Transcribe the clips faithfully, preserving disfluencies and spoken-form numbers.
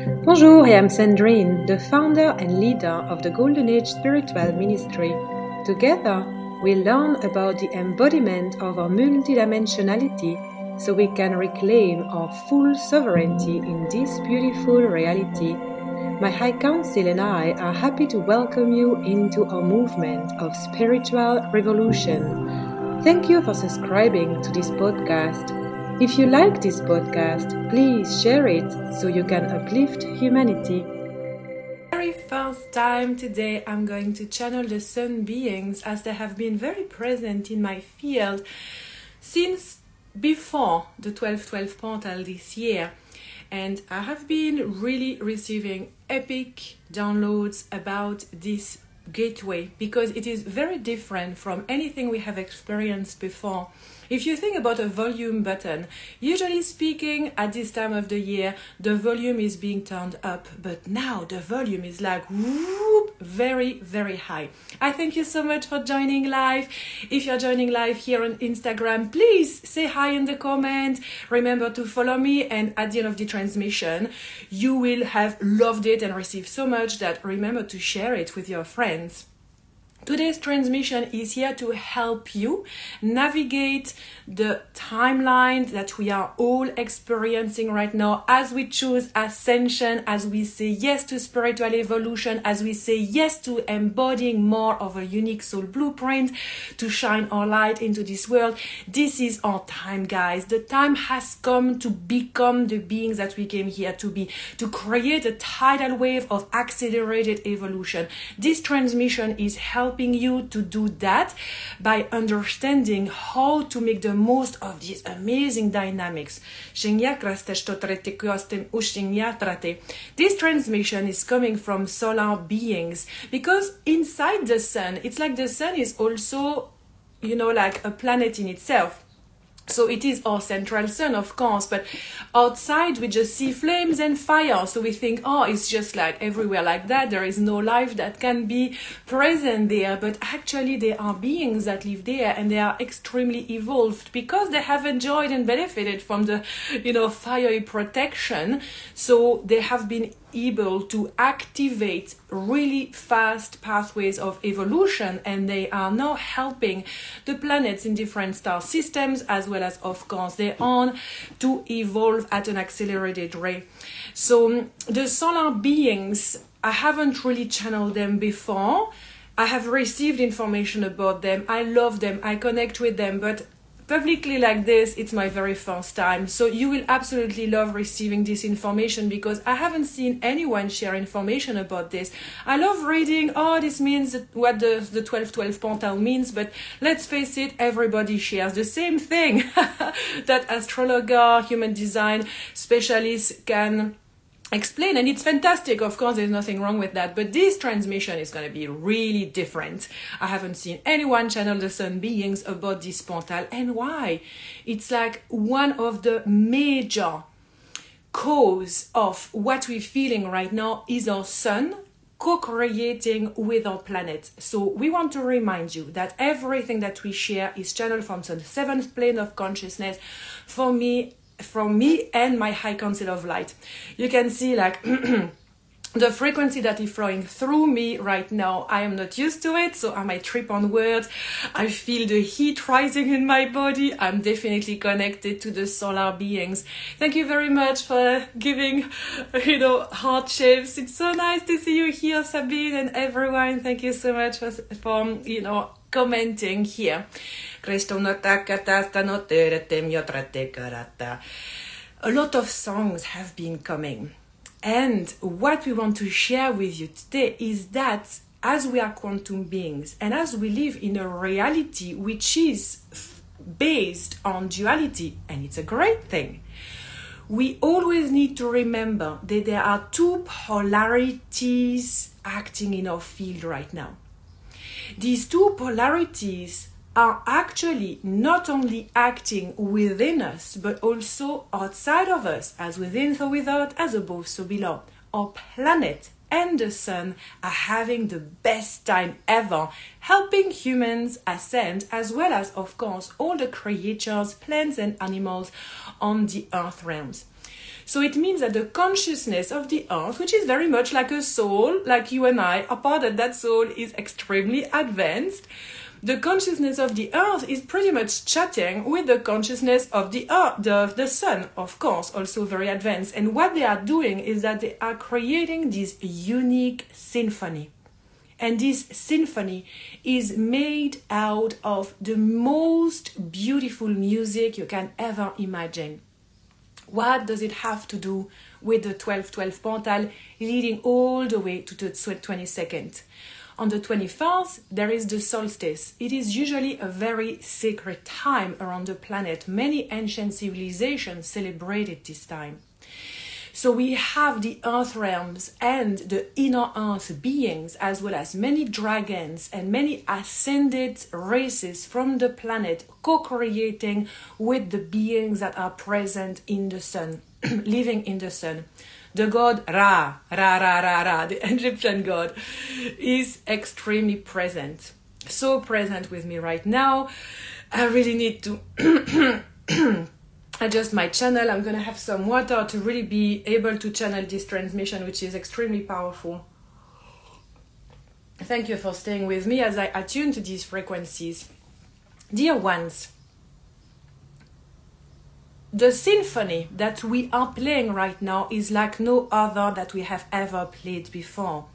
Bonjour, I am Sandrine, the founder and leader of the Golden Age Spiritual Ministry. Together, we learn about the embodiment of our multidimensionality so we can reclaim our full sovereignty in this beautiful reality. My High Council and I are happy to welcome you into our movement of spiritual revolution. Thank you for subscribing to this podcast. If you like this podcast, please share it so you can uplift humanity. Very first time today I'm going to channel the sun beings as they have been very present in my field since before the twelve twelve portal this year. And I have been really receiving epic downloads about this gateway because it is very different from anything we have experienced before. If you think about a volume button, usually speaking at this time of the year, the volume is being turned up, but now the volume is like whoop, very, very high. I thank you so much for joining live. If you're joining live here on Instagram, please say hi in the comment. Remember to follow me, and at the end of the transmission, you will have loved it and received so much that remember to share it with your friends. Today's transmission is here to help you navigate the timeline that we are all experiencing right now as we choose ascension, as we say yes to spiritual evolution, as we say yes to embodying more of a unique soul blueprint to shine our light into this world. This is our time, guys. The time has come to become the beings that we came here to be, to create a tidal wave of accelerated evolution. This transmission is helping you to do that by understanding how to make the most of these amazing dynamics. This transmission is coming from solar beings because inside the sun, it's like the sun is also, you know, like a planet in itself. So it is our central sun, of course, but outside we just see flames and fire. So we think, oh, it's just like everywhere like that. There is no life that can be present there. But actually there are beings that live there and they are extremely evolved because they have enjoyed and benefited from the, you know, fiery protection. So they have been able to activate really fast pathways of evolution, and they are now helping the planets in different star systems as well as, of course, their own to evolve at an accelerated rate. So the solar beings, I haven't really channeled them before. I have received information about them. I love them. I connect with them, but publicly like this, it's my very first time. So you will absolutely love receiving this information because I haven't seen anyone share information about this. I love reading, oh, this means what the, the twelve twelve portal means, but let's face it, everybody shares the same thing that astrologer, human design specialists can explain, and it's fantastic. Of course, there's nothing wrong with that, but this transmission is going to be really different. I haven't seen anyone channel the sun beings about this portal, and why? It's like one of the major cause of what we're feeling right now is our sun co-creating with our planet. So we want to remind you that everything that we share is channeled from the seventh plane of consciousness. For me, from me and my high council of light. You can see like the frequency that is flowing through me right now. I am not used to it, so I might trip on words. I feel the heat rising in my body. I'm definitely connected to the solar beings. Thank you very much for giving, you know, heart shapes. It's so nice to see you here, Sabine, and everyone. Thank you so much for, for you know, commenting here. A lot of songs have been coming, and what we want to share with you today is that as we are quantum beings and as we live in a reality which is based on duality, and it's a great thing, we always need to remember that there are two polarities acting in our field right now. These two polarities are actually not only acting within us, but also outside of us, as within so without, as above so below. Our planet and the sun are having the best time ever, helping humans ascend, as well as, of course, all the creatures, plants and animals on the earth realms. So it means that the consciousness of the earth, which is very much like a soul, like you and I, apart that that soul is extremely advanced, the consciousness of the earth is pretty much chatting with the consciousness of the earth, the, the sun, of course, also very advanced. And what they are doing is that they are creating this unique symphony. And this symphony is made out of the most beautiful music you can ever imagine. What does it have to do with the twelve twelve portal leading all the way to the twenty-second? On the twenty-first, there is the solstice. It is usually a very sacred time around the planet. Many ancient civilizations celebrated this time. So we have the earth realms and the inner earth beings, as well as many dragons and many ascended races from the planet co-creating with the beings that are present in the sun, living in the sun. The god Ra, Ra, Ra, Ra, Ra, the Egyptian god, is extremely present. So present with me right now. I really need to adjust my channel. I'm going to have some water to really be able to channel this transmission, which is extremely powerful. Thank you for staying with me as I attune to these frequencies. Dear ones, the symphony that we are playing right now is like no other that we have ever played before.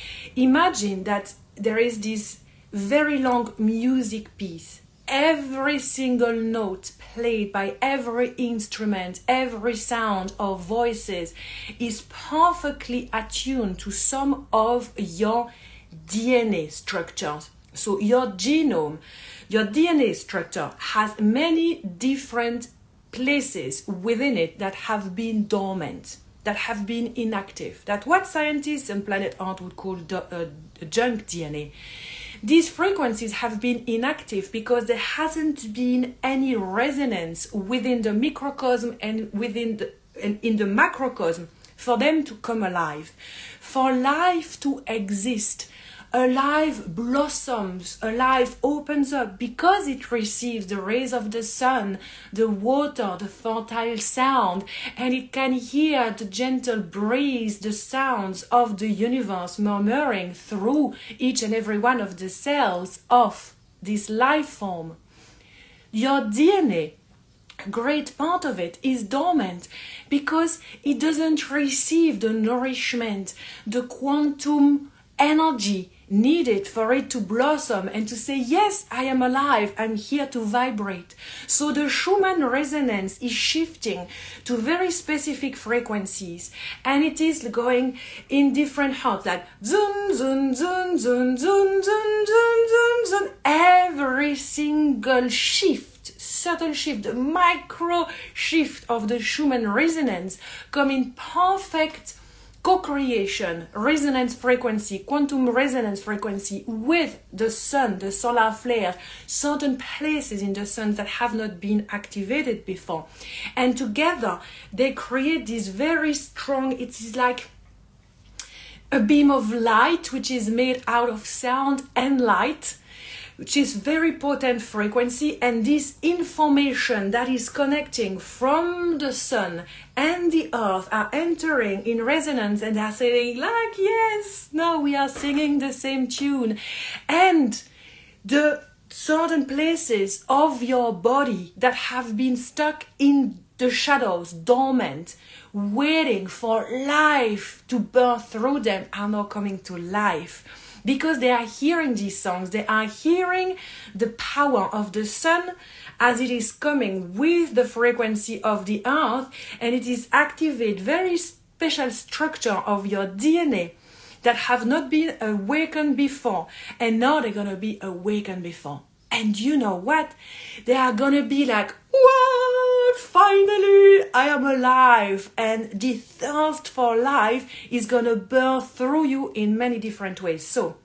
Imagine that there is this very long music piece. Every single note played by every instrument, every sound of voices is perfectly attuned to some of your D N A structures. So your genome, your D N A structure has many different places within it that have been dormant, that have been inactive, that what scientists and planet Earth would call the, uh, junk D N A. These frequencies have been inactive because there hasn't been any resonance within the microcosm and within the and in the macrocosm for them to come alive. For life to exist, a life blossoms, a life opens up because it receives the rays of the sun, the water, the fertile sound, and it can hear the gentle breeze, the sounds of the universe murmuring through each and every one of the cells of this life form. Your D N A, a great part of it, is dormant because it doesn't receive the nourishment, the quantum energy needed for it to blossom and to say, yes, I am alive, I'm here to vibrate. So the Schumann resonance is shifting to very specific frequencies, and it is going in different hertz, like zun, zun, zun, zun, zun, zun, zun, zun, zun. Every single shift, subtle shift, the micro shift of the Schumann resonance come in perfect co-creation, resonance frequency, quantum resonance frequency with the sun, the solar flare, certain places in the sun that have not been activated before. And together they create this very strong, it is like a beam of light which is made out of sound and light, which is very potent frequency, and this information that is connecting from the sun and the earth are entering in resonance and are saying like, yes, now we are singing the same tune. And the certain places of your body that have been stuck in the shadows, dormant, waiting for life to burst through them, are now coming to life. Because they are hearing these songs, they are hearing the power of the sun as it is coming with the frequency of the earth, and it is activate very special structure of your D N A that have not been awakened before, and now they're gonna be awakened before. And you know what? They are gonna be like, what? Finally, I am alive. And the thirst for life is gonna burst through you in many different ways. So,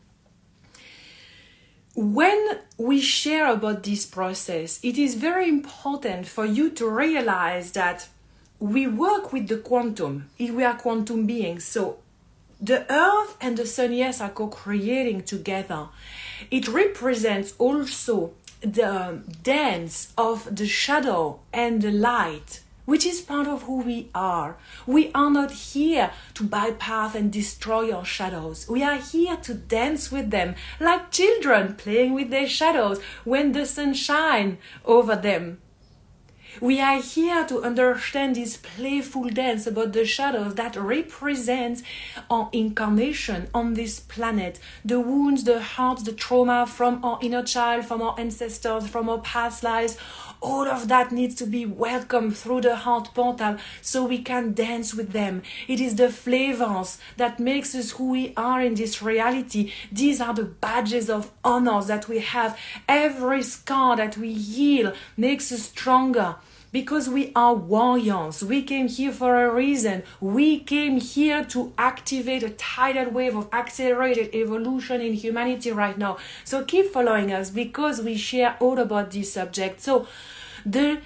when we share about this process, it is very important for you to realize that we work with the quantum. We are quantum beings. So, the earth and the sun, yes, are co-creating together. It represents also the dance of the shadow and the light, which is part of who we are. We are not here to bypass and destroy our shadows. We are here to dance with them, like children playing with their shadows when the sun shines over them. We are here to understand this playful dance about the shadows that represents our incarnation on this planet, the wounds, the hurts, the trauma from our inner child, from our ancestors, from our past lives. All of that needs to be welcomed through the heart portal so we can dance with them. It is the flavors that makes us who we are in this reality. These are the badges of honors that we have. Every scar that we heal makes us stronger. Because we are warriors. We came here for a reason. We came here to activate a tidal wave of accelerated evolution in humanity right now. So keep following us because we share all about this subject. So the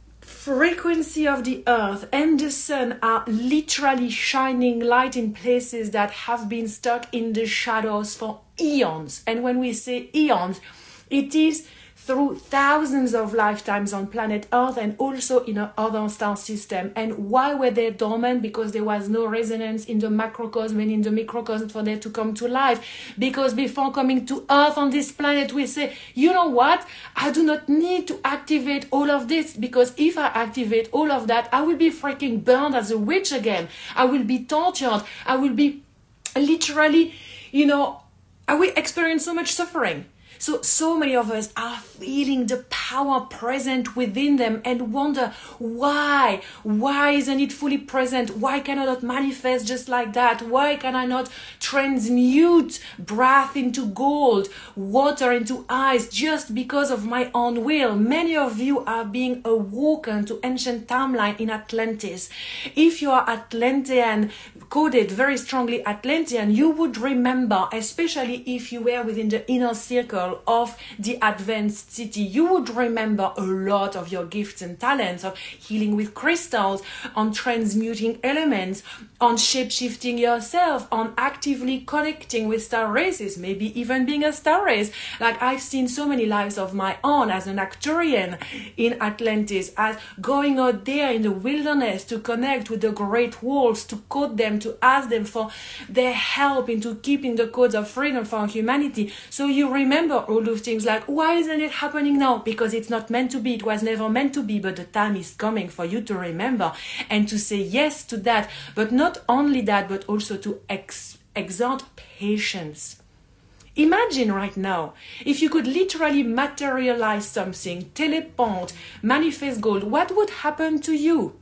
frequency of the earth and the sun are literally shining light in places that have been stuck in the shadows for eons. And when we say eons, it is through thousands of lifetimes on planet Earth and also in other star system. And why were they dormant? Because there was no resonance in the macrocosm and in the microcosm for them to come to life. Because before coming to Earth on this planet, we say, you know what? I do not need to activate all of this, because if I activate all of that, I will be freaking burned as a witch again. I will be tortured. I will be literally, you know, I will experience so much suffering. So, so many of us are feeling the power present within them and wonder why, why isn't it fully present? Why can I not manifest just like that? Why can I not transmute breath into gold, water into ice just because of my own will? Many of you are being awoken to ancient timeline in Atlantis. If you are Atlantean, coded very strongly Atlantean, you would remember, especially if you were within the inner circle of the advanced city, you would remember a lot of your gifts and talents of healing with crystals, on transmuting elements, on shape-shifting yourself, on actively connecting with star races, maybe even being a star race. Like I've seen so many lives of my own as an Arcturian in Atlantis, as going out there in the wilderness to connect with the great wolves, to code them, to ask them for their help into keeping the codes of freedom for humanity. So you remember all those things like, why isn't it happening now? Because it's not meant to be. It was never meant to be, but the time is coming for you to remember and to say yes to that. But not only that, but also to ex- exert patience. Imagine right now, if you could literally materialize something, teleport, manifest gold, what would happen to you?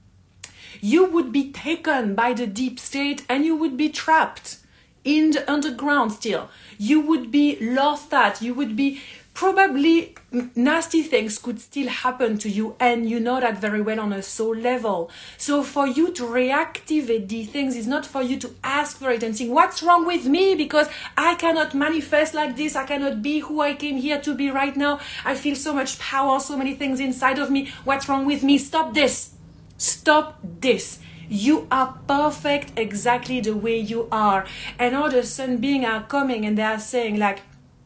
You would be taken by the deep state and you would be trapped in the underground still. You would be lost at, you would be probably nasty things could still happen to you, and you know that very well on a soul level. So for you to reactivate these things is not for you to ask for it and think, what's wrong with me? Because I cannot manifest like this. I cannot be who I came here to be right now. I feel so much power, so many things inside of me. What's wrong with me? Stop this. Stop this. You are perfect exactly the way you are. And all the sun beings are coming and they are saying like,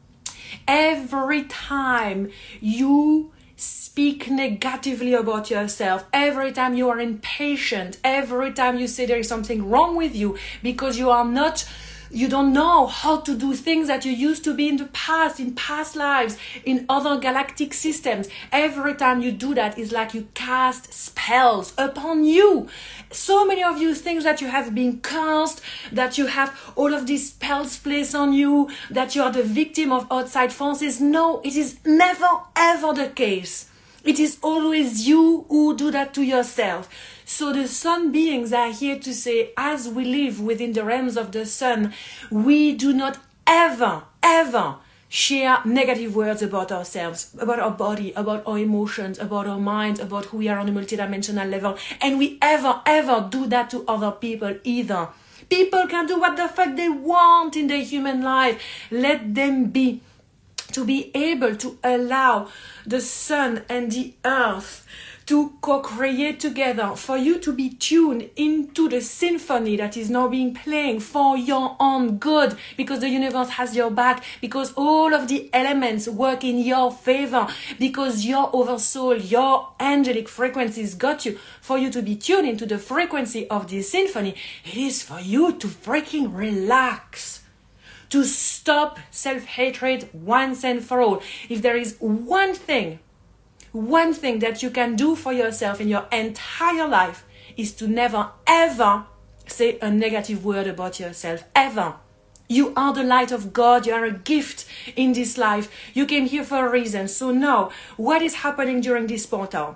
every time you speak negatively about yourself, every time you are impatient, every time you say there is something wrong with you because you are not, you don't know how to do things that you used to be in the past, in past lives, in other galactic systems. Every time you do that, it's like you cast spells upon you. So many of you think that you have been cursed, that you have all of these spells placed on you, that you are the victim of outside forces. No, it is never ever the case. It is always you who do that to yourself. So the sun beings are here to say, as we live within the realms of the sun, we do not ever, ever share negative words about ourselves, about our body, about our emotions, about our minds, about who we are on a multidimensional level. And we ever, ever do that to other people either. People can do what the fuck they want in their human life. Let them be. To be able to allow the sun and the earth to co-create together, for you to be tuned into the symphony that is now being playing for your own good, because the universe has your back, because all of the elements work in your favor, because your oversoul, your angelic frequencies got you, for you to be tuned into the frequency of this symphony. It is for you to freaking relax, to stop self-hatred once and for all. If there is one thing One thing that you can do for yourself in your entire life is to never, ever say a negative word about yourself. Ever. You are the light of God. You are a gift in this life. You came here for a reason. So now, what is happening during this portal?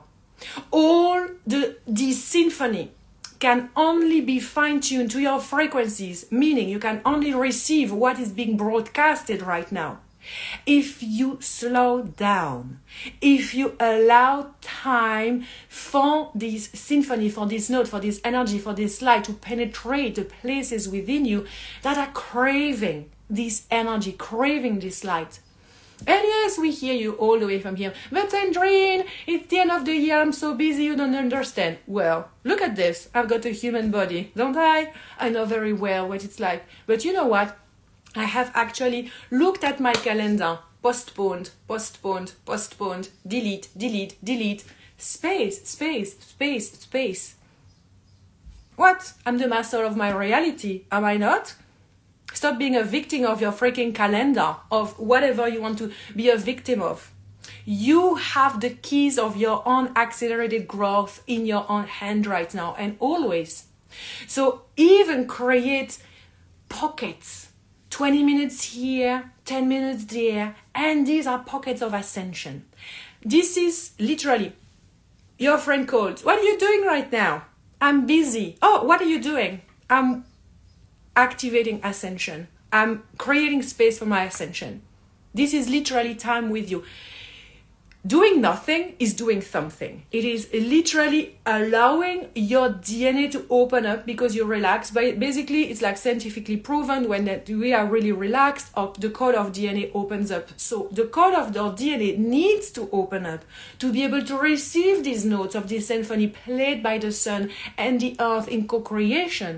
All the, the symphony can only be fine-tuned to your frequencies, meaning you can only receive what is being broadcasted right now. If you slow down, if you allow time for this symphony, for this note, for this energy, for this light to penetrate the places within you that are craving this energy, craving this light. And yes, we hear you all the way from here. But Sandrine, it's the end of the year, I'm so busy, you don't understand. Well, look at this. I've got a human body, don't I? I know very well what it's like. But you know what? I have actually looked at my calendar, postponed, postponed, postponed, delete, delete, delete, space, space, space, space. What? I'm the master of my reality, am I not? Stop being a victim of your freaking calendar, of whatever you want to be a victim of. You have the keys of your own accelerated growth in your own hand right now, and always. So even create pockets. twenty minutes here, ten minutes there, and these are pockets of ascension. This is literally, your friend called. What are you doing right now? I'm busy. Oh, what are you doing? I'm activating ascension. I'm creating space for my ascension. This is literally time with you. Doing nothing is doing something. It is literally allowing your D N A to open up because you're relaxed. But basically, it's like scientifically proven when that we are really relaxed, or the code of D N A opens up. So the code of the D N A needs to open up to be able to receive these notes of this symphony played by the sun and the earth in co-creation.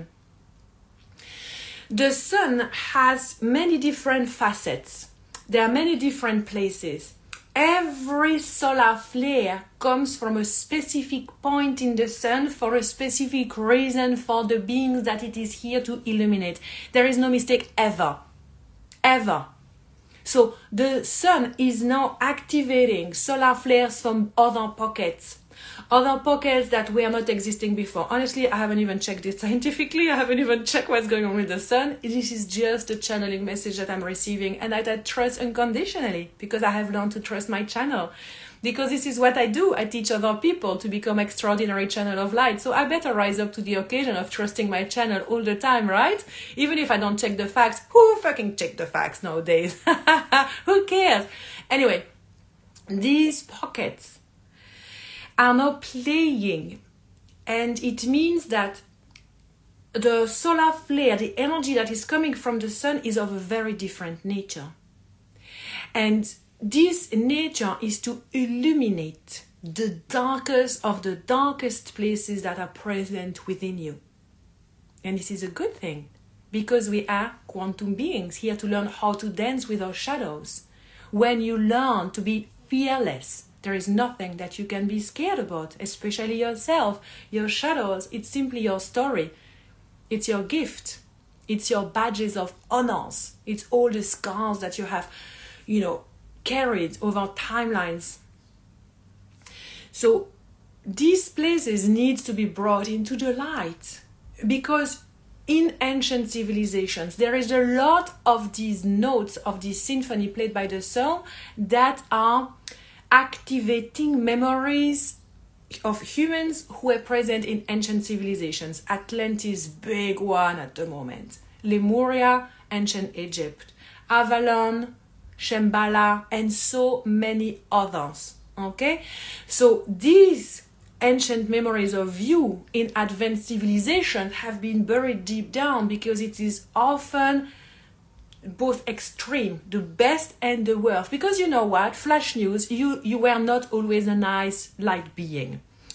The sun has many different facets. There are many different places. Every solar flare comes from a specific point in the sun for a specific reason for the beings that it is here to illuminate. There is no mistake ever. Ever. So the sun is now activating solar flares from other pockets. Other pockets that were not existing before. Honestly, I haven't even checked it scientifically. I haven't even checked what's going on with the sun. This is just a channeling message that I'm receiving and that I trust unconditionally because I have learned to trust my channel. Because this is what I do. I teach other people to become extraordinary channel of light. So I better rise up to the occasion of trusting my channel all the time, right? Even if I don't check the facts. Who fucking check the facts nowadays? Who cares? Anyway, these pockets are now playing, and it means that the solar flare, the energy that is coming from the sun, is of a very different nature. And this nature is to illuminate the darkest of the darkest places that are present within you. And this is a good thing, because we are quantum beings here to learn how to dance with our shadows. When you learn to be fearless, there is nothing that you can be scared about, especially yourself, your shadows. It's simply your story. It's your gift. It's your badges of honors. It's all the scars that you have, you know, carried over timelines. So these places need to be brought into the light, because in ancient civilizations, there is a lot of these notes of this symphony played by the sun that are activating memories of humans who were present in ancient civilizations. Atlantis, big one at the moment. Lemuria, ancient Egypt. Avalon, Shambhala, and so many others. Okay? So these ancient memories of you in advanced civilization have been buried deep down because it is often both extreme, the best and the worst. Because you know what? Flash news, you, you were not always a nice light being.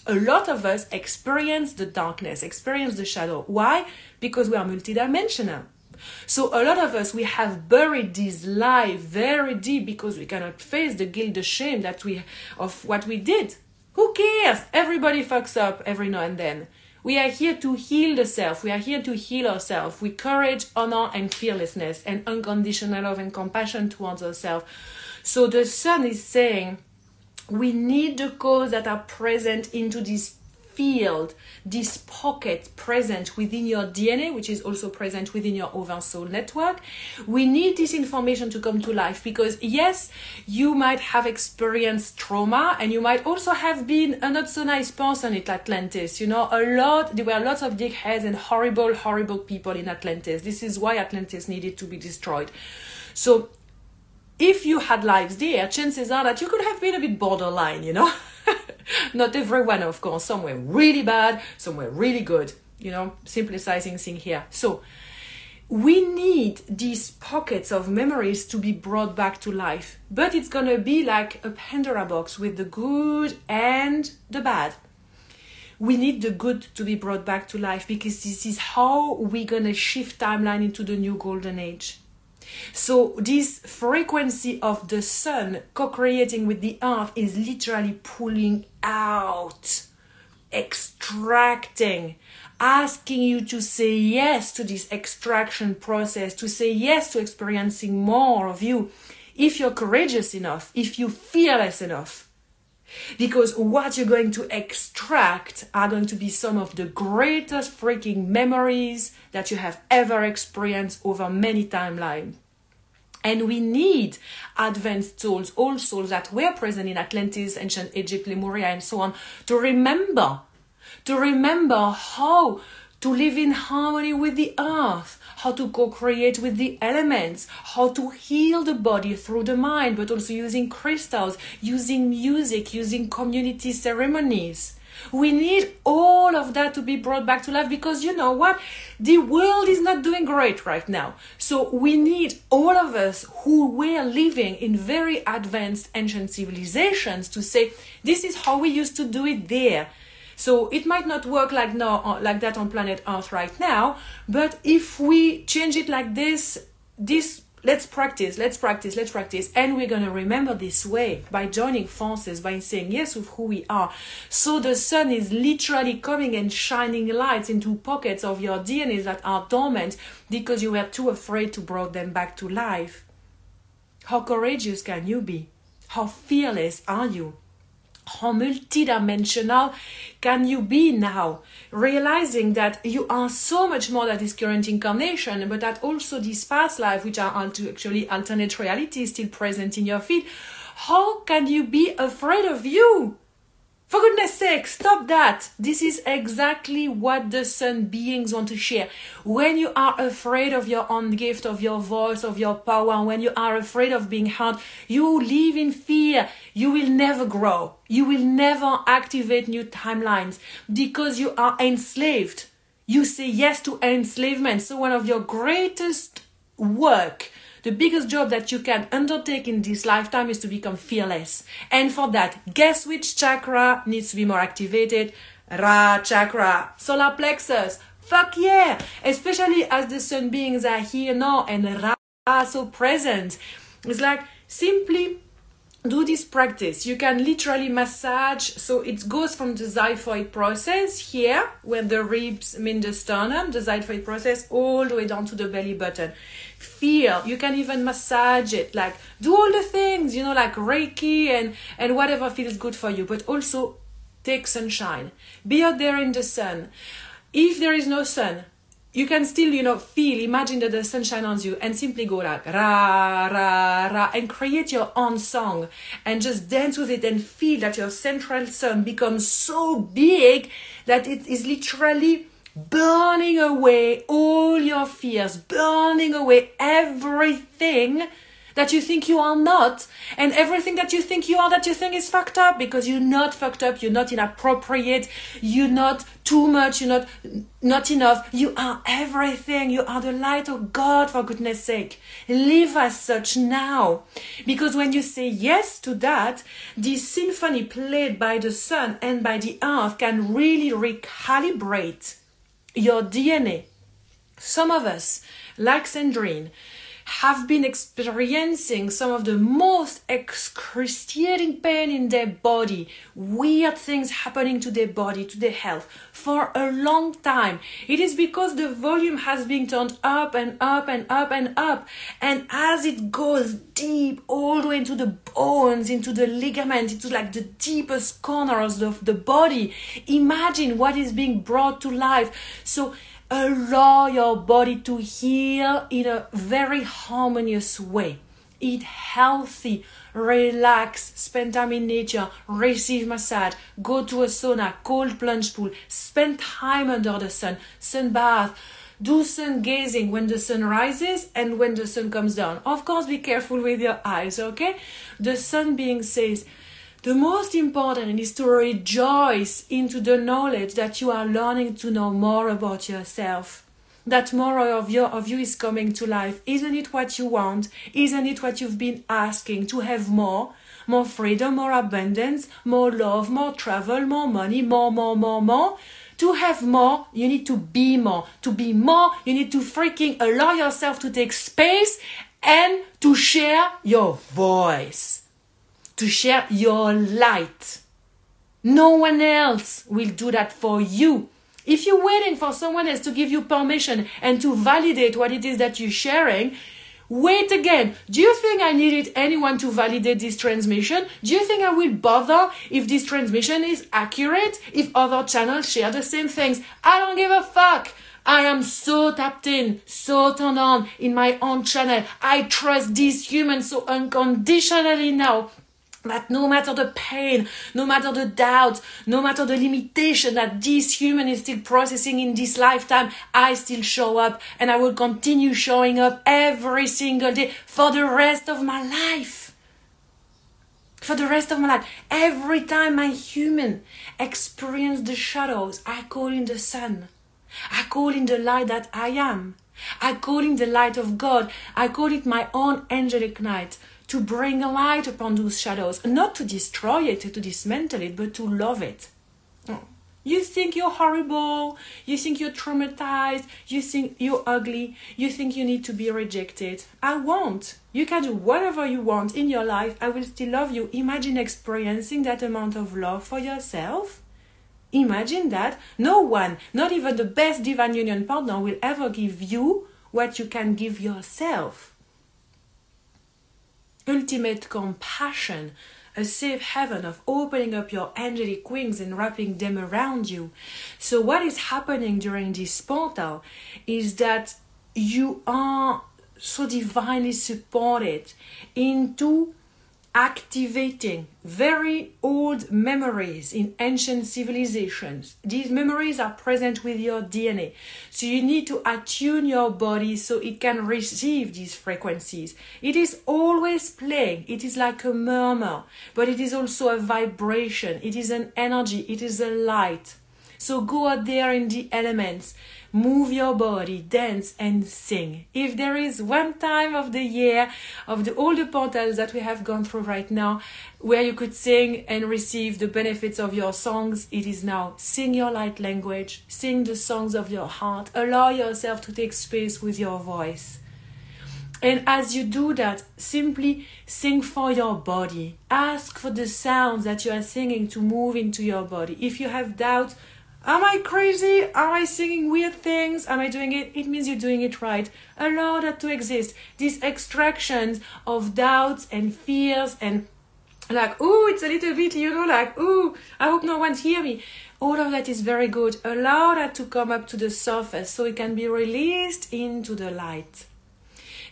A lot of us experience the darkness, experience the shadow. Why? Because we are multidimensional. So a lot of us, we have buried this lie very deep because we cannot face the guilt, the shame that we of what we did. Who cares? Everybody fucks up every now and then. We are here to heal the self. We are here to heal ourselves with courage, honor, and fearlessness, and unconditional love and compassion towards ourselves. So the sun is saying, we need the cores that are present into this field, this pocket present within your D N A, which is also present within your oversoul network. We need this information to come to life because yes, you might have experienced trauma and you might also have been a not so nice person at Atlantis. You know, a lot, there were lots of dickheads and horrible, horrible people in Atlantis. This is why Atlantis needed to be destroyed. So if you had lives there, chances are that you could have been a bit borderline, you know. Not everyone, of course. Some were really bad, some were really good, you know, simplifying things here. So we need these pockets of memories to be brought back to life. But it's going to be like a Pandora box with the good and the bad. We need the good to be brought back to life because this is how we're going to shift timeline into the new golden age. So this frequency of the sun co-creating with the earth is literally pulling out, extracting, asking you to say yes to this extraction process, to say yes to experiencing more of you, if you're courageous enough, if you're fearless enough. Because what you're going to extract are going to be some of the greatest freaking memories that you have ever experienced over many timelines. And we need advanced souls, all souls that were present in Atlantis, ancient Egypt, Lemuria, and so on, to remember, to remember how to live in harmony with the earth, how to co-create with the elements, how to heal the body through the mind, but also using crystals, using music, using community ceremonies. We need all of that to be brought back to life because you know what? The world is not doing great right now. So we need all of us who were living in very advanced ancient civilizations to say, this is how we used to do it there. So it might not work like now, like that on planet Earth right now, but if we change it like this, this Let's practice, let's practice, let's practice. And we're going to remember this way by joining forces, by saying yes with who we are. So the sun is literally coming and shining lights into pockets of your D N A that are dormant because you were too afraid to bring them back to life. How courageous can you be? How fearless are you? How multidimensional can you be now? Realizing that you are so much more than this current incarnation, but that also this past life, which are actually alternate realities still present in your field. How can you be afraid of you? For goodness sake, stop that. This is exactly what the sun beings want to share. When you are afraid of your own gift, of your voice, of your power, when you are afraid of being hurt, you live in fear. You will never grow. You will never activate new timelines because you are enslaved. You say yes to enslavement. So one of your greatest work, the biggest job that you can undertake in this lifetime is to become fearless. And for that, guess which chakra needs to be more activated? Ra chakra, solar plexus. Fuck yeah! Especially as the sun beings are here now and Ra are so present. It's like simply do this practice. You can literally massage. So it goes from the xiphoid process here, where the ribs mean the sternum, the xiphoid process, all the way down to the belly button. Feel. You can even massage it. Like, do all the things, you know, like Reiki and, and whatever feels good for you. But also take sunshine. Be out there in the sun. If there is no sun, you can still, you know, feel, imagine that the sun shines on you and simply go like ra, ra, ra and create your own song and just dance with it and feel that your central sun becomes so big that it is literally burning away all your fears, burning away everything that you think you are not, and everything that you think you are that you think is fucked up, because you're not fucked up, you're not inappropriate, you're not too much, you're not not enough. You are everything. You are the light of God, for goodness sake. Live as such now. Because when you say yes to that, this symphony played by the sun and by the earth can really recalibrate your D N A. Some of us, like Sandrine, have been experiencing some of the most excruciating pain in their body, weird things happening to their body, to their health, for a long time. It is because the volume has been turned up and up and up and up. And as it goes deep, all the way into the bones, into the ligament, into like the deepest corners of the body, imagine what is being brought to life. So allow your body to heal in a very harmonious way. Eat healthy, relax, spend time in nature, receive massage, go to a sauna, cold plunge pool, spend time under the sun, sun bath, do sun gazing when the sun rises and when the sun comes down. Of course, be careful with your eyes, okay? The sun being says, the most important is to rejoice into the knowledge that you are learning to know more about yourself. That more of you, of you is coming to life. Isn't it what you want? Isn't it what you've been asking? To have more? More freedom, more abundance, more love, more travel, more money, more, more, more, more. To have more, you need to be more. To be more, you need to freaking allow yourself to take space and to share your voice. To share your light. No one else will do that for you. If you're waiting for someone else to give you permission and to validate what it is that you're sharing, wait again. Do you think I needed anyone to validate this transmission? Do you think I will bother if this transmission is accurate? If other channels share the same things? I don't give a fuck. I am so tapped in, so turned on in my own channel. I trust these humans so unconditionally now, that no matter the pain, no matter the doubt, no matter the limitation that this human is still processing in this lifetime, I still show up, and I will continue showing up every single day for the rest of my life. For the rest of my life. Every time my human experience the shadows, I call in the sun. I call in the light that I am. I call in the light of God. I call it my own angelic night, to bring a light upon those shadows, not to destroy it, to dismantle it, but to love it. You think you're horrible, you think you're traumatized, you think you're ugly, you think you need to be rejected. I won't. You can do whatever you want in your life. I will still love you. Imagine experiencing that amount of love for yourself. Imagine that. No one, not even the best divine union partner, will ever give you what you can give yourself. Ultimate compassion, a safe haven of opening up your angelic wings and wrapping them around you. So what is happening during this portal is that you are so divinely supported into activating very old memories in ancient civilizations. These memories are present with your D N A. So you need to attune your body so it can receive these frequencies. It is always playing. It is like a murmur, but it is also a vibration. It is an energy. It is a light. So go out there in the elements, move your body, dance and sing. If there is one time of the year, of the, all the portals that we have gone through right now, where you could sing and receive the benefits of your songs, it is now. Sing your light language, sing the songs of your heart, allow yourself to take space with your voice. And as you do that, simply sing for your body. Ask for the sounds that you are singing to move into your body. If you have doubt, am I crazy? Am I singing weird things? Am I doing it? It means you're doing it right. Allow that to exist. These extractions of doubts and fears and like, ooh, it's a little bit, you know, like, ooh, I hope no one hear me. All of that is very good. Allow that to come up to the surface so it can be released into the light.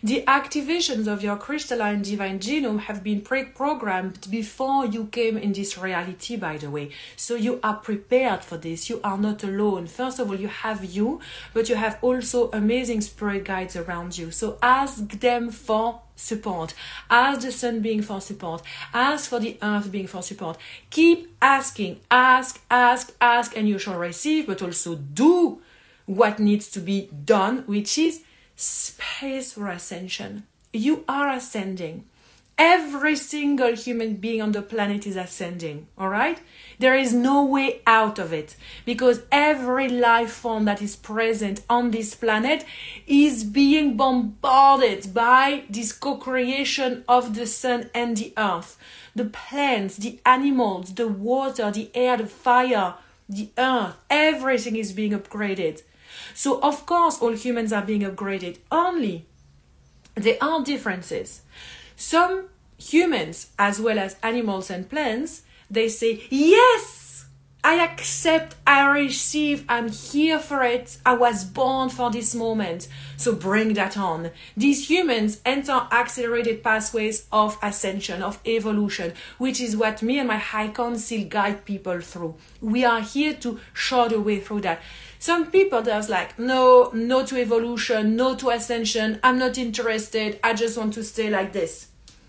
The activations of your crystalline divine genome have been pre-programmed before you came in this reality, by the way. So you are prepared for this. You are not alone. First of all, you have you, but you have also amazing spirit guides around you. So ask them for support. Ask the sun being for support. Ask for the earth being for support. Keep asking. Ask, ask, ask, and you shall receive, but also do what needs to be done, which is space for ascension. You are ascending. Every single human being on the planet is ascending, all right? There is no way out of it, because every life form that is present on this planet is being bombarded by this co-creation of the sun and the earth. The plants, the animals, the water, the air, the fire, the earth, everything is being upgraded. So, of course, all humans are being upgraded. Only there are differences. Some humans, as well as animals and plants, they say, yes, I accept, I receive, I'm here for it. I was born for this moment. So bring that on. These humans enter accelerated pathways of ascension, of evolution, which is what me and my high council guide people through. We are here to show the way through that. Some people, there's like, no, no to evolution, no to ascension. I'm not interested. I just want to stay like this.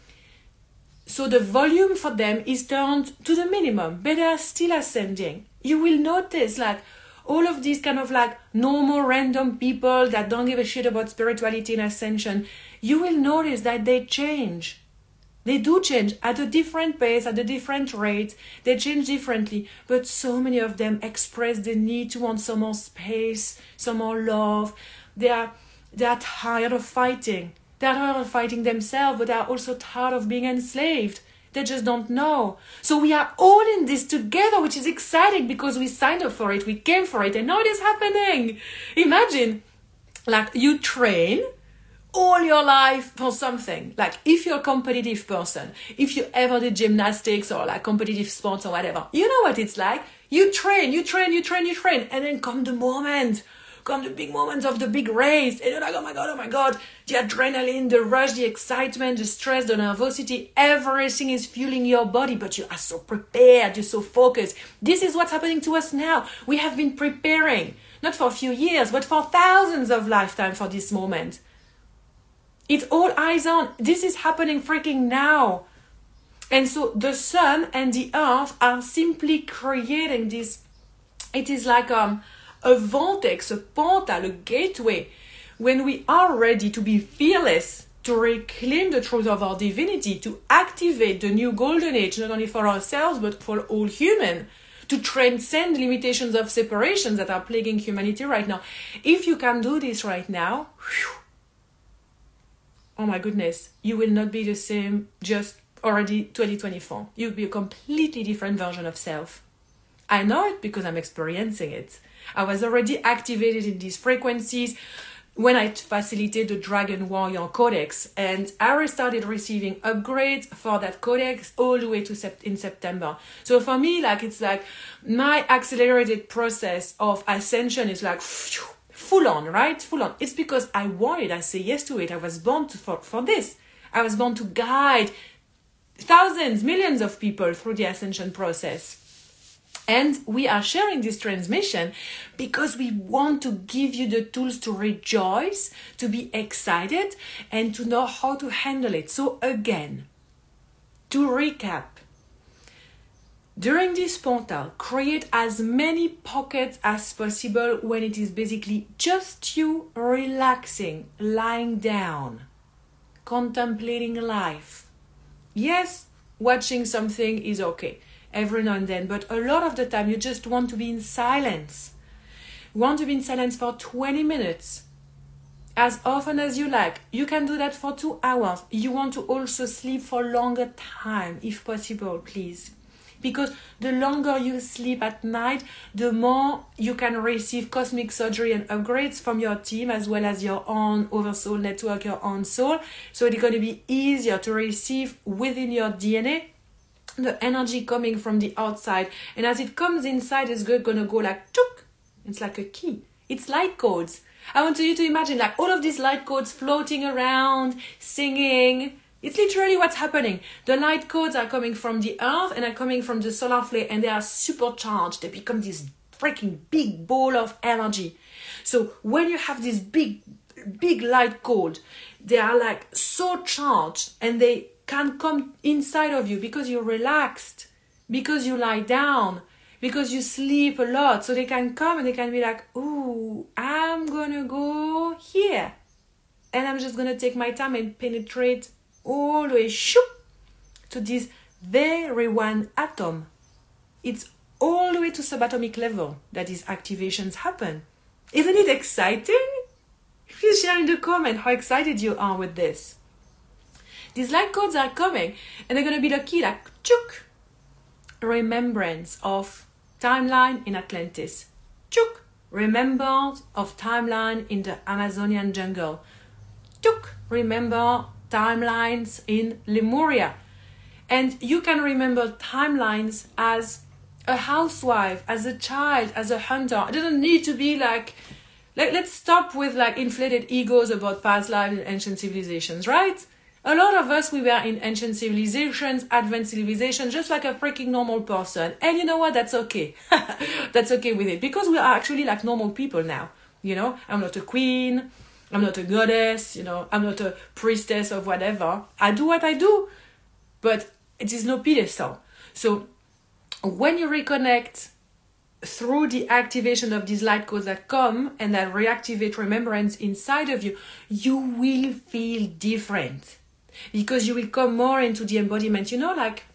So the volume for them is turned to the minimum, but they are still ascending. You will notice like all of these kind of like normal random people that don't give a shit about spirituality and ascension, you will notice that they change. They do change at a different pace, at a different rate. They change differently. But so many of them express the need to want some more space, some more love. They are, they are tired of fighting. They are tired of fighting themselves, but they are also tired of being enslaved. They just don't know. So we are all in this together, which is exciting because we signed up for it. We came for it. And now it is happening. Imagine, like you train all your life for something. Like if you're a competitive person, if you ever did gymnastics or like competitive sports or whatever, you know what it's like. You train, you train, you train, you train, and then come the moment, come the big moments of the big race, and you're like, oh my God, oh my God, the adrenaline, the rush, the excitement, the stress, the nervosity, everything is fueling your body, but you are so prepared, you're so focused. This is what's happening to us now. We have been preparing, not for a few years, but for thousands of lifetimes for this moment. It's all eyes on. This is happening freaking now. And so the sun and the earth are simply creating this. It is like um, a vortex, a portal, a gateway. When we are ready to be fearless, to reclaim the truth of our divinity, to activate the new golden age, not only for ourselves, but for all human, to transcend limitations of separations that are plaguing humanity right now. If you can do this right now, whew, oh my goodness, you will not be the same just already twenty twenty-four. You'll be a completely different version of self. I know it because I'm experiencing it. I was already activated in these frequencies when I facilitated the Dragon Warrior Codex, and I started receiving upgrades for that codex all the way to sept- in September. So for me, like it's like my accelerated process of ascension is like phew, full on, right? Full on. It's because I want it. I say yes to it. I was born to, for, for this. I was born to guide thousands, millions of people through the ascension process. And we are sharing this transmission because we want to give you the tools to rejoice, to be excited, and to know how to handle it. So again, to recap, during this portal, create as many pockets as possible when it is basically just you relaxing, lying down, contemplating life. Yes, watching something is okay every now and then, but a lot of the time you just want to be in silence. You want to be in silence for twenty minutes, as often as you like. You can do that for two hours. You want to also sleep for longer time, if possible, please. Because the longer you sleep at night, the more you can receive cosmic surgery and upgrades from your team, as well as your own oversoul network, your own soul. So it's going to be easier to receive within your D N A the energy coming from the outside. And as it comes inside, it's going to go like, chook. It's like a key. It's light codes. I want you to imagine like all of these light codes floating around, singing. It's literally what's happening. The light codes are coming from the earth and are coming from the solar flare, and they are supercharged. They become this freaking big ball of energy. So when you have this big, big light code, they are like so charged, and they can come inside of you because you're relaxed, because you lie down, because you sleep a lot. So they can come and they can be like, ooh, I'm gonna go here. And I'm just gonna take my time and penetrate all the way shoop, to this very one atom. It's all the way to subatomic level that these activations happen. Isn't it exciting? Please share in the comment how excited you are with this. These light codes are coming, and they're going to be the key, like, chuk, remembrance of timeline in Atlantis. Chuk, remembrance of timeline in the Amazonian jungle. Chuk, remember timelines in Lemuria. And you can remember timelines as a housewife, as a child, as a hunter. It doesn't need to be like, like let's stop with like inflated egos about past lives in ancient civilizations, right? A lot of us, we were in ancient civilizations, advanced civilizations, just like a freaking normal person. And you know what? That's okay. That's okay with it, because we are actually like normal people now. You know, I'm not a queen. I'm not a goddess, you know, I'm not a priestess of whatever. I do what I do, but it is no pedestal. So when you reconnect through the activation of these light codes that come and that reactivate remembrance inside of you, you will feel different, because you will come more into the embodiment. You know, like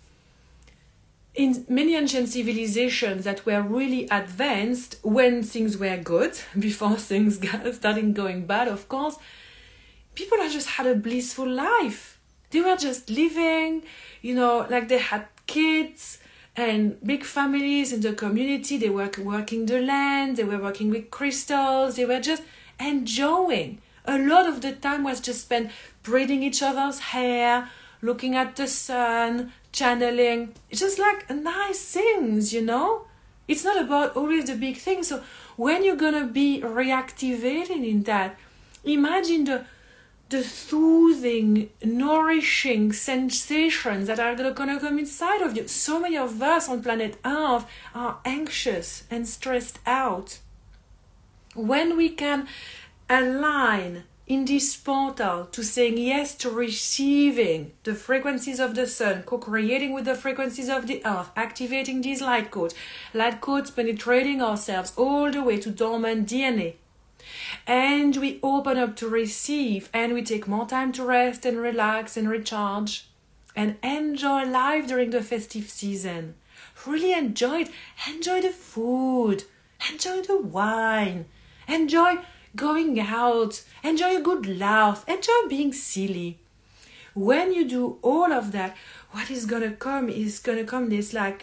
in many ancient civilizations that were really advanced, when things were good, before things got, started going bad, of course, people had just had a blissful life. They were just living, you know, like they had kids and big families in the community. They were working the land, they were working with crystals, they were just enjoying. A lot of the time was just spent braiding each other's hair, looking at the sun, channeling. It's just like nice things, you know? It's not about always the big things. So when you're gonna be reactivating in that, imagine the the soothing, nourishing sensations that are gonna, gonna come inside of you. So many of us on planet Earth are anxious and stressed out. When we can align in this portal to saying yes to receiving the frequencies of the sun, co-creating with the frequencies of the earth, activating these light codes, light codes penetrating ourselves all the way to dormant D N A. And we open up to receive, and we take more time to rest and relax and recharge and enjoy life during the festive season. Really enjoy it. Enjoy the food. Enjoy the wine. Enjoy going out, enjoy a good laugh, enjoy being silly. When you do all of that, what is gonna come is gonna come this like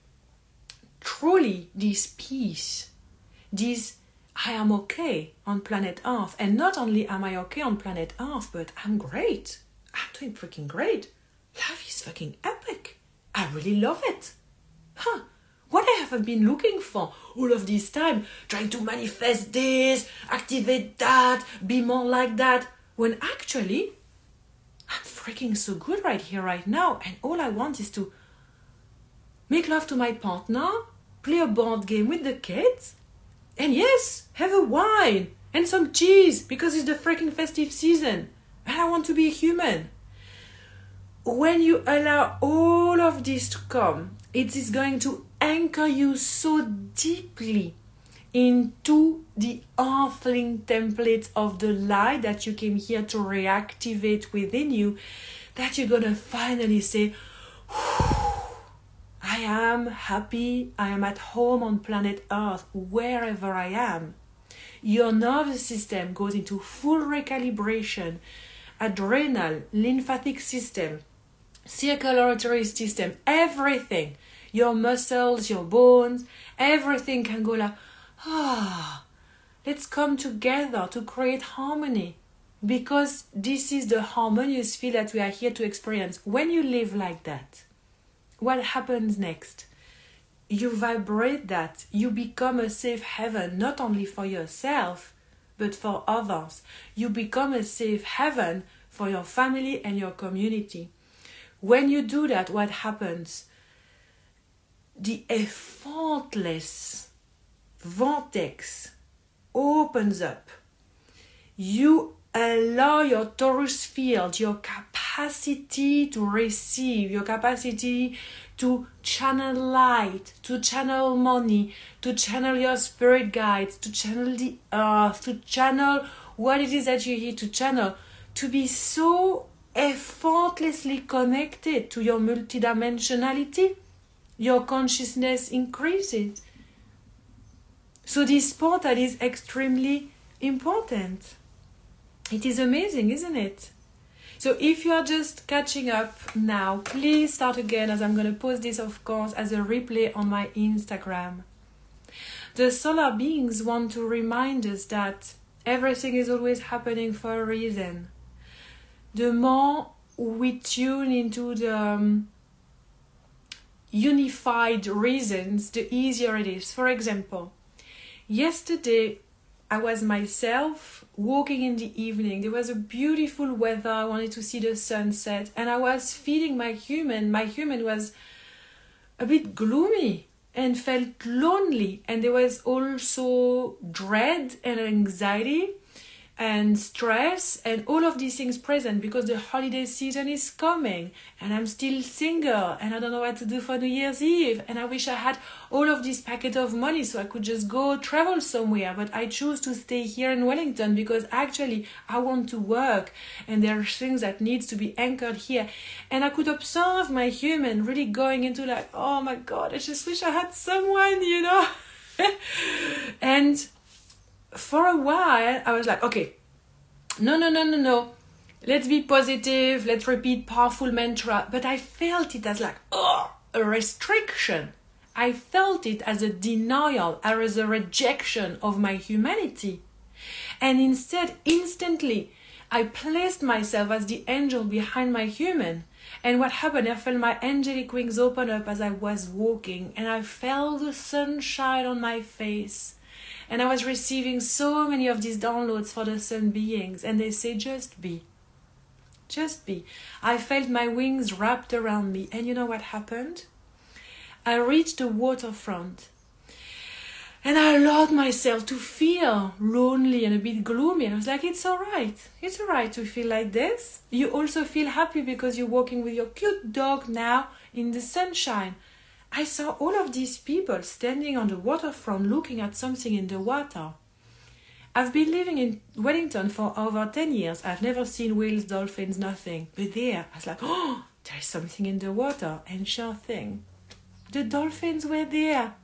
truly this peace, this I am okay on planet Earth. And not only am I okay on planet Earth, but I'm great. I'm doing freaking great. Life is fucking epic. I really love it. Huh. What I haven't been looking for all of this time, trying to manifest this, activate that, be more like that, when actually I'm freaking so good right here, right now, and all I want is to make love to my partner, play a board game with the kids, and yes, have a wine and some cheese, because it's the freaking festive season, and I want to be a human. When you allow all of this to come, it is going to anchor you so deeply into the earthling template of the light that you came here to reactivate within you, that you're gonna finally say, I am happy, I am at home on planet Earth, wherever I am. Your nervous system goes into full recalibration, adrenal, lymphatic system, circulatory system, everything. Your muscles, your bones, everything can go like, ah, let's come together to create harmony. Because this is the harmonious feel that we are here to experience. When you live like that, what happens next? You vibrate that. You become a safe haven, not only for yourself, but for others. You become a safe haven for your family and your community. When you do that, what happens? The effortless vortex opens up. You allow your torus field, your capacity to receive, your capacity to channel light, to channel money, to channel your spirit guides, to channel the earth, to channel what it is that you're here to channel, to be so effortlessly connected to your multidimensionality. Your consciousness increases. So this portal is extremely important. It is amazing, isn't it? So if you are just catching up now, please start again, as I'm going to post this, of course, as a replay on my Instagram. The solar beings want to remind us that everything is always happening for a reason. The more we tune into the um, unified reasons, the easier it is. For example, yesterday I was myself walking in the evening. There was a beautiful weather. I wanted to see the sunset, and I was feeding my human. My human was a bit gloomy and felt lonely, and there was also dread and anxiety and stress and all of these things present because the holiday season is coming and I'm still single and I don't know what to do for New Year's Eve, and I wish I had all of this packet of money so I could just go travel somewhere, but I choose to stay here in Wellington because actually I want to work and there are things that needs to be anchored here. And I could observe my human really going into like, oh my God, I just wish I had someone, you know. And for a while, I was like, okay, no, no, no, no, no. Let's be positive. Let's repeat powerful mantra. But I felt it as like, oh, a restriction. I felt it as a denial, as a rejection of my humanity. And instead, instantly, I placed myself as the angel behind my human. And what happened? I felt my angelic wings open up as I was walking. And I felt the sunshine on my face. And I was receiving so many of these downloads for the sun beings. And they say, just be. Just be. I felt my wings wrapped around me. And you know what happened? I reached the waterfront. And I allowed myself to feel lonely and a bit gloomy. And I was like, it's all right. It's all right to feel like this. You also feel happy because you're walking with your cute dog now in the sunshine. I saw all of these people standing on the waterfront looking at something in the water. I've been living in Wellington for over ten years. I've never seen whales, dolphins, nothing. But there, I was like, oh, there's something in the water. And sure thing, the dolphins were there.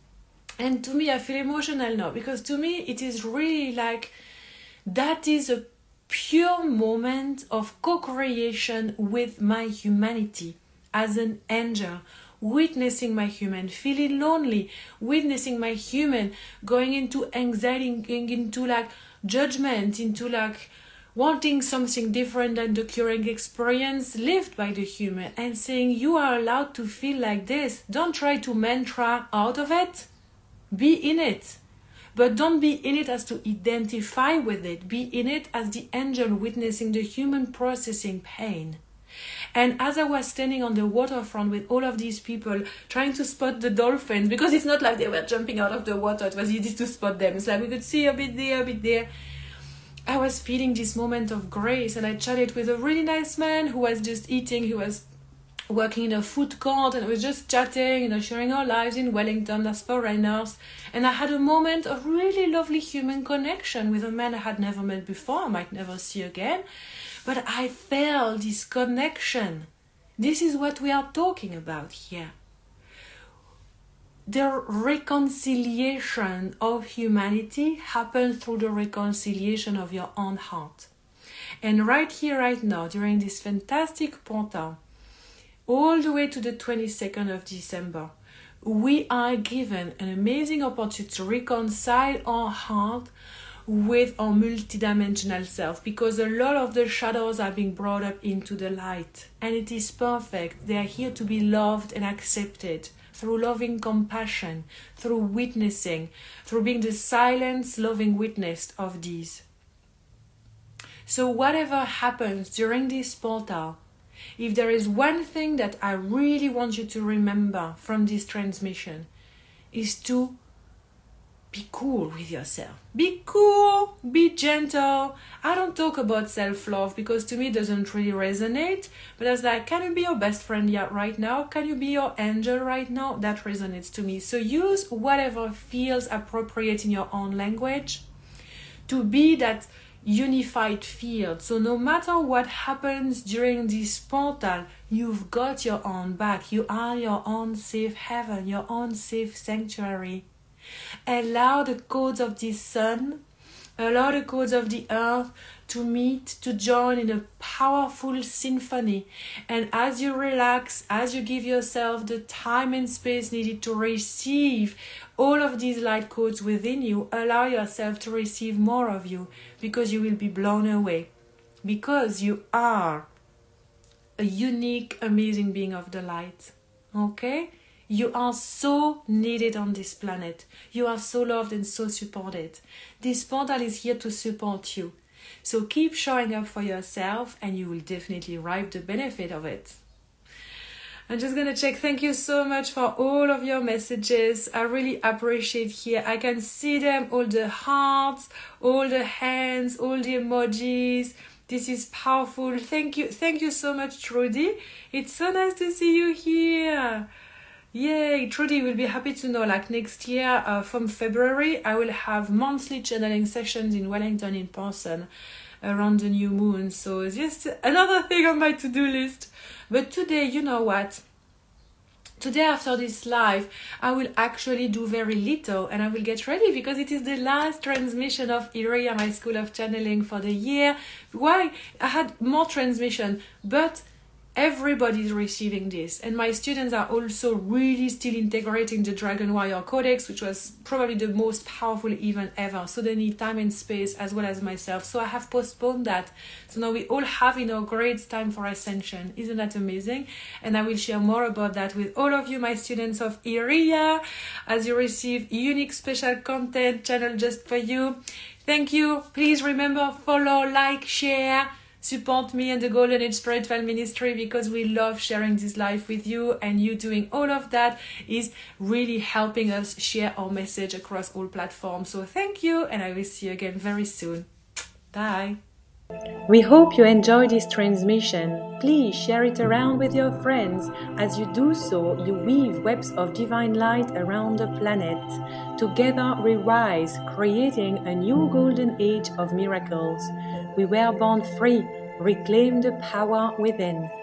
And to me, I feel emotional now. Because to me, it is really like, that is a pure moment of co-creation with my humanity as an angel. Witnessing my human, feeling lonely, witnessing my human, going into anxiety, going into like judgment, into like wanting something different than the current experience lived by the human, and saying you are allowed to feel like this. Don't try to mantra out of it. Be in it. But don't be in it as to identify with it. Be in it as the angel witnessing the human processing pain. And as I was standing on the waterfront with all of these people trying to spot the dolphins, because it's not like they were jumping out of the water, it was easy to spot them. It's like we could see a bit there, a bit there. I was feeling this moment of grace, and I chatted with a really nice man who was just eating. He was working in a food court, and I was just chatting, you know, sharing our lives in Wellington as foreigners. And I had a moment of really lovely human connection with a man I had never met before, I might never see again. But I felt this connection. This is what we are talking about here. The reconciliation of humanity happens through the reconciliation of your own heart. And right here, right now, during this fantastic portal, all the way to the twenty-second of December, we are given an amazing opportunity to reconcile our heart with our multidimensional self, because a lot of the shadows are being brought up into the light, and it is perfect. They are here to be loved and accepted through loving compassion, through witnessing, through being the silent, loving witness of these. So whatever happens during this portal, if there is one thing that I really want you to remember from this transmission, is to be cool with yourself. Be cool, be gentle. I don't talk about self-love because to me it doesn't really resonate. But I was like, can you be your best friend yet right now? Can you be your angel right now? That resonates to me. So use whatever feels appropriate in your own language to be that unified field. So no matter what happens during this portal, you've got your own back. You are your own safe haven, your own safe sanctuary. Allow the codes of the sun, allow the codes of the earth to meet, to join in a powerful symphony. And as you relax, as you give yourself the time and space needed to receive all of these light codes within you, allow yourself to receive more of you, because you will be blown away. Because you are a unique, amazing being of the light. Okay? You are so needed on this planet. You are so loved and so supported. This portal is here to support you. So keep showing up for yourself and you will definitely reap the benefit of it. I'm just going to check. Thank you so much for all of your messages. I really appreciate here. I can see them, all the hearts, all the hands, all the emojis. This is powerful. Thank you. Thank you so much, Trudy. It's so nice to see you here. Yay, Trudy will be happy to know, like next year uh, from February, I will have monthly channeling sessions in Wellington in person around the new moon. So it's just another thing on my to-do list. But today, you know what? Today after this live, I will actually do very little and I will get ready because it is the last transmission of Iria, my school of channeling for the year. Why? I had more transmission, but everybody is receiving this, and my students are also really still integrating the Dragon Warrior Codex, which was probably the most powerful event ever. So they need time and space as well as myself. So I have postponed that. So now we all have in our grades time for ascension. Isn't that amazing? And I will share more about that with all of you, my students of Iria, as you receive unique special content channel just for you. Thank you. Please remember, follow, like, share. Support me and the Golden Age Spiritual Ministry because we love sharing this life with you, and you doing all of that is really helping us share our message across all platforms. So thank you, and I will see you again very soon. Bye. We hope you enjoyed this transmission. Please share it around with your friends. As you do so, you weave webs of divine light around the planet. Together we rise, creating a new golden age of miracles. We were born free. Reclaim the power within.